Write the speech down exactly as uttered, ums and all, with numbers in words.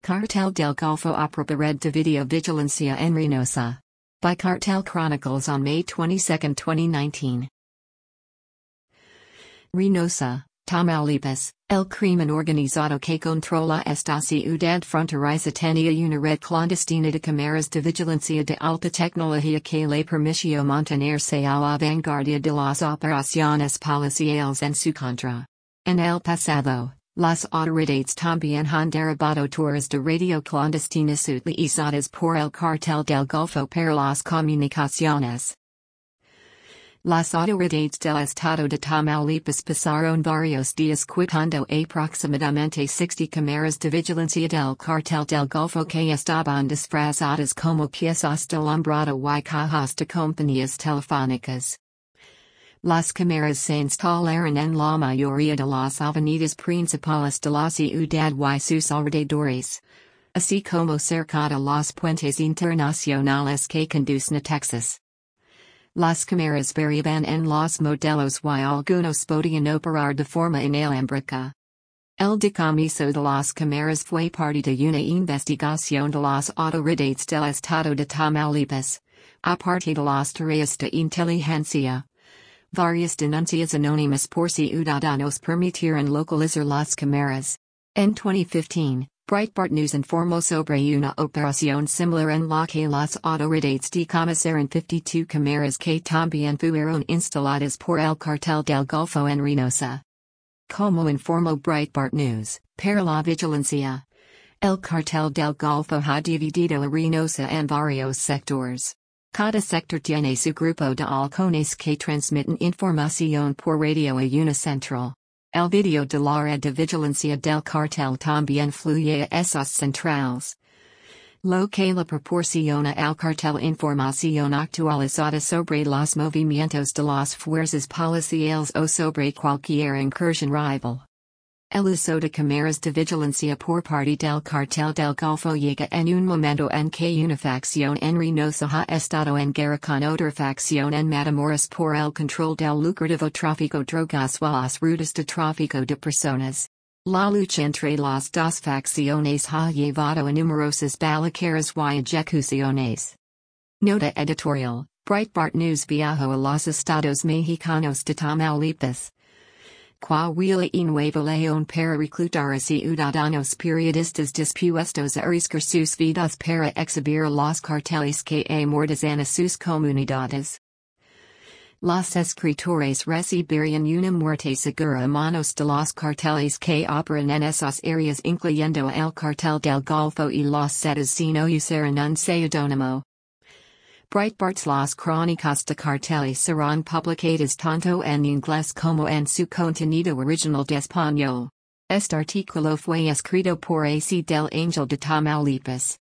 Cartel del Golfo Opera Red de Video Vigilancia en Reynosa. By Cartel Chronicles on May twenty-second, twenty nineteen. Reynosa, Tamaulipas, el crimen organizado que controla esta ciudad fronteriza tenía una red clandestina de cámaras de vigilancia de alta tecnología que le permitió mantenerse a la vanguardia de las operaciones policiales en su contra. En el pasado, las autoridades también han derribado torres de radio clandestinas utilizadas por el cartel del Golfo para las comunicaciones. Las autoridades del estado de Tamaulipas pasaron varios días quitando aproximadamente sesenta cámaras de vigilancia del cartel del Golfo que estaban disfrazadas como piezas de alumbrado y cajas de compañías telefónicas. Las cámaras se instalaron en la mayoría de las avenidas principales de la ciudad y sus alrededores, así como cerca de los puentes internacionales que conducen a Texas. Las cámaras variaban en los modelos y algunos podían operar de forma inalámbrica. El decomiso de las cámaras fue parte de una investigación de las autoridades del estado de Tamaulipas, aparte de las tareas de inteligencia. Varias denuncias anónimas por ciudadanos permitieron localizar las cámaras. En twenty fifteen, Breitbart News informó sobre una operación similar en la que las autoridades decomisaron cincuenta y dos cámaras que también fueron instaladas por el cartel del Golfo en Reynosa. Como informó Breitbart News, para la vigilancia, el cartel del Golfo ha dividido a Reynosa en varios sectores. Cada sector tiene su grupo de halcones que transmiten información por radio a una central. El video de la red de vigilancia del cartel también fluye a esas centrales, lo que le proporciona al cartel información actualizada sobre los movimientos de las fuerzas policiales o sobre cualquier incursión rival. El uso de cámaras de vigilancia por parte del cartel del Golfo llega en un momento en que una facción en Reynosa ha estado en guerra con otra facción en Matamoros por el control del lucrativo tráfico drogas y las rutas de tráfico de personas. La lucha entre las dos facciones ha llevado a numerosas balaceras y ejecuciones. Nota editorial: Breitbart News viajó a los estados mexicanos de Tamaulipas, Coahuila y Nuevo León para reclutar a ciudadanos periodistas dispuestos a arriesgar sus vidas para exhibir a los carteles que amordazan a sus comunidades. Los escritores recibirían una muerte segura a manos de los carteles que operan en esas áreas, incluyendo el cartel del Golfo y los Zetas, si no usaran un seudónimo. Breitbart's Las Crónicas de Carteles serán publicadas tanto en inglés como en su contenido original de español. Este artículo fue escrito por A C del Ángel de Tamaulipas.